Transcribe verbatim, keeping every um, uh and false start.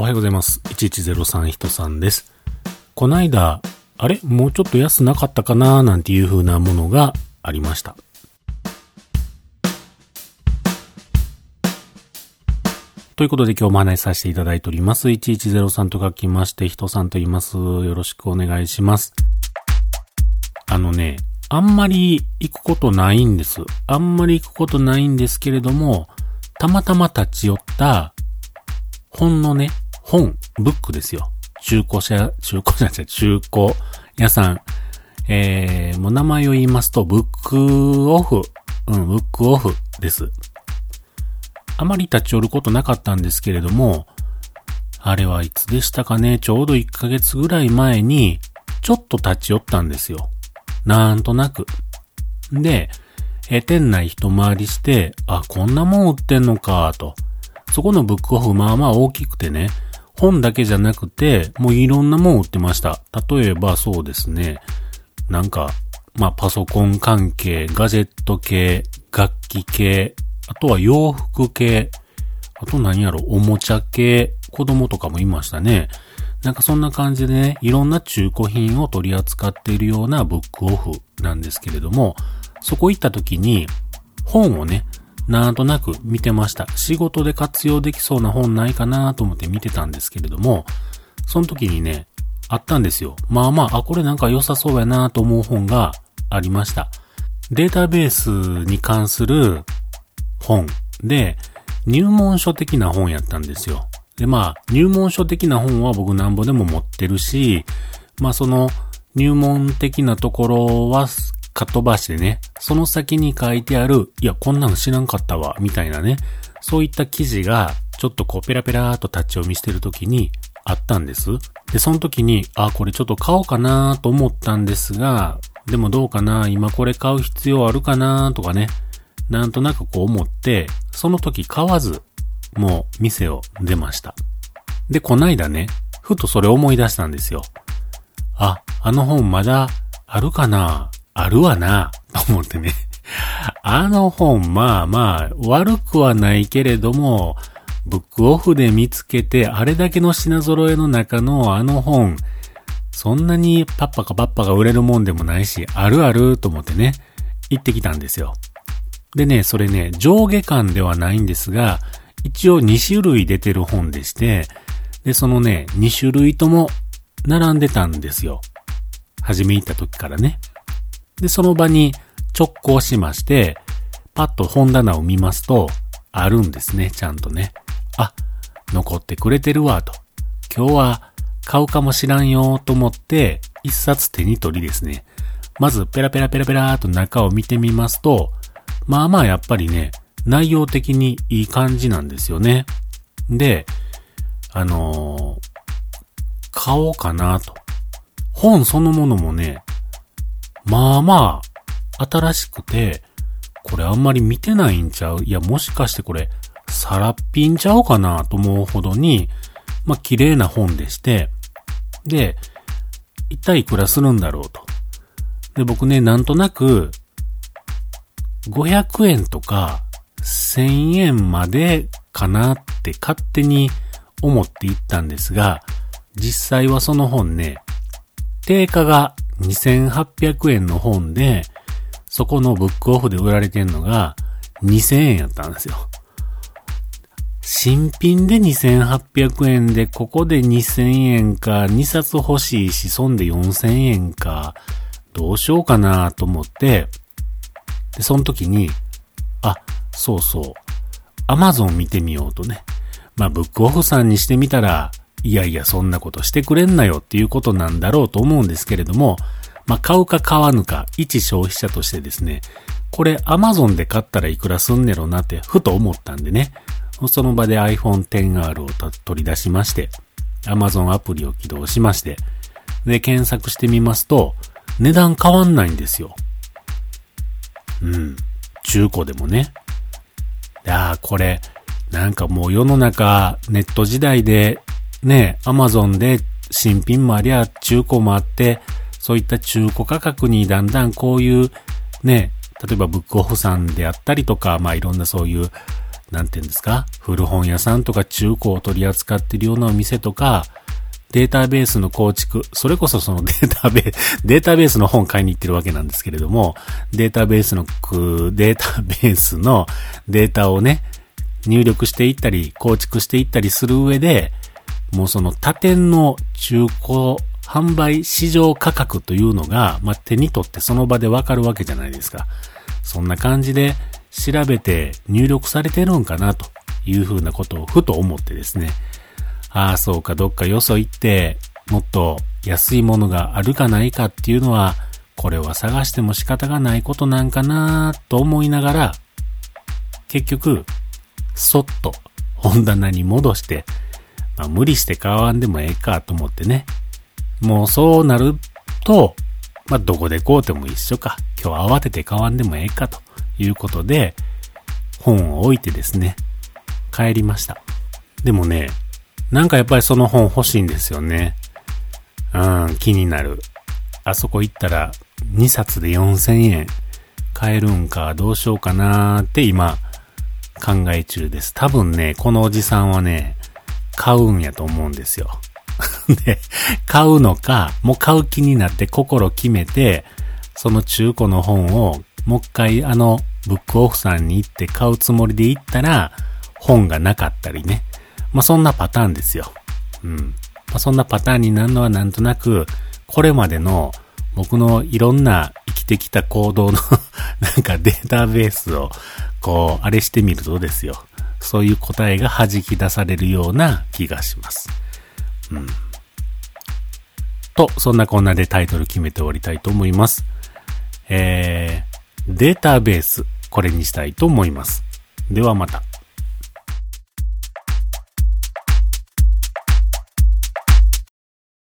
おはようございます。いちいちゼロさん人さんです。こないだ、あれもうちょっと安なかったかななんていう風なものがありました。ということで今日もお話しさせていただいております。いちいちゼロさんと書きまして、人さんと言います。よろしくお願いします。あのね、あんまり行くことないんです。あんまり行くことないんですけれども、たまたま立ち寄った本のね、本、ブックですよ。中古車、中古車じゃない、中古屋さん。えー、もう名前を言いますと、ブックオフ。うん、ブックオフです。あまり立ち寄ることなかったんですけれども、あれはいつでしたかね、ちょうどいっかげつぐらい前に、ちょっと立ち寄ったんですよ。なんとなく。で、えー、店内一回りして、あ、こんなもん売ってんのか、と。そこのブックオフ、まあまあ大きくてね、本だけじゃなくて、もういろんなもん売ってました。例えばそうですね、なんか、まあパソコン関係、ガジェット系、楽器系、あとは洋服系、あと何やろ、おもちゃ系、子供とかもいましたね。なんかそんな感じでね、いろんな中古品を取り扱っているようなブックオフなんですけれども、そこ行った時に、本をね、なんとなく見てました。仕事で活用できそうな本ないかなと思って見てたんですけれども、その時にね、あったんですよ。まあまあ、あ、これなんか良さそうやなと思う本がありました。データベースに関する本で、入門書的な本やったんですよ。で、まあ、入門書的な本は僕なんぼでも持ってるし、まあその入門的なところは、かっ飛ばしてね、その先に書いてある、いや、こんなの知らんかったわ、みたいなね、そういった記事が、ちょっとこう、ペラペラーっと立ち読みしてる時にあったんです。で、その時に、あ、これちょっと買おうかなと思ったんですが、でもどうかな、今これ買う必要あるかなとかね、なんとなくこう思って、その時買わず、もう店を出ました。で、こないだね、ふとそれ思い出したんですよ。あ、あの本まだあるかなあるわなと思ってね。あの本、まあまあ、悪くはないけれども、ブックオフで見つけて、あれだけの品揃えの中のあの本、そんなにパッパかパッパが売れるもんでもないし、あるあると思ってね、行ってきたんですよ。でね、それね、上下巻ではないんですが、一応に種類出てる本でして、で、そのね、に種類とも並んでたんですよ。初め行った時からね。で、その場に直行しまして、パッと本棚を見ますと、あるんですね、ちゃんとね。あ、残ってくれてるわ、と。今日は買うかもしらんよ、と思って、一冊手に取りですね。まず、ペラペラペラペラーと中を見てみますと、まあまあやっぱりね、内容的にいい感じなんですよね。で、あのー、買おうかな、と。本そのものもね、まあまあ、新しくて、これあんまり見てないんちゃう？いや、もしかしてこれ、さらっぴんちゃうかなと思うほどに、まあ、綺麗な本でして、で、一体いくらするんだろうと。で、僕ね、なんとなく、ごひゃくえんとか、せんえんまでかなって勝手に思っていったんですが、実際はその本ね、定価がにせんはっぴゃくえんの本で、そこのブックオフで売られてんのがにせんえんやったんですよ。新品でにせんはっぴゃくえんで、ここでにせんえんか、にさつ欲しいし、そんでよんせんえんか、どうしようかなと思って、で、その時に、あ、そうそう、アマゾン見てみようとね。まあ、ブックオフさんにしてみたら、いやいや、そんなことしてくれんなよっていうことなんだろうと思うんですけれども、まあ、買うか買わぬか、一消費者としてですね、これ Amazon で買ったらいくらすんねろなってふと思ったんでね、その場で アイフォンテンアール を取り出しまして、Amazon アプリを起動しまして、で、検索してみますと、値段変わんないんですよ。うん。中古でもね。いやー、これ、なんかもう世の中、ネット時代で、ね、アマゾンで新品もありゃ中古もあって、そういった中古価格にだんだんこういうね、例えばブックオフさんであったりとか、まあいろんなそういうなんていうんですか、古本屋さんとか中古を取り扱っているようなお店とか、データベースの構築、それこそそのデータベース、データベースの本買いに行ってるわけなんですけれども、データベースの、データベースのデータをね、入力していったり、構築していったりする上で、もうその他店の中古販売市場価格というのが、まあ、手に取ってその場でわかるわけじゃないですか。そんな感じで調べて入力されてるんかなというふうなことをふと思ってですね。ああ、そうか、どっかよそ行って、もっと安いものがあるかないかっていうのは、これは探しても仕方がないことなんかなと思いながら、結局、そっと本棚に戻して、まあ、無理して買わんでもええかと思ってね。もうそうなると、まあ、どこで買うても一緒か。今日慌てて買わんでもええかということで、本を置いてですね、帰りました。でもね、なんかやっぱりその本欲しいんですよね。うん、気になる。あそこ行ったらにさつでよんせんえん買えるんかどうしようかなーって今考え中です。多分ね、このおじさんはね、買うんやと思うんですよ。で、買うのか、もう買う気になって心決めて、その中古の本をもう一回あのブックオフさんに行って買うつもりで行ったら、本がなかったりね。まあそんなパターンですよ。うん。まあそんなパターンになるのはなんとなく、これまでの僕のいろんな生きてきた行動のなんかデータベースをこう、あれしてみるとですよ。そういう答えが弾き出されるような気がします。うん。と、そんなこんなでタイトル決めておりたいと思います。えー、データベース、これにしたいと思います。ではまた。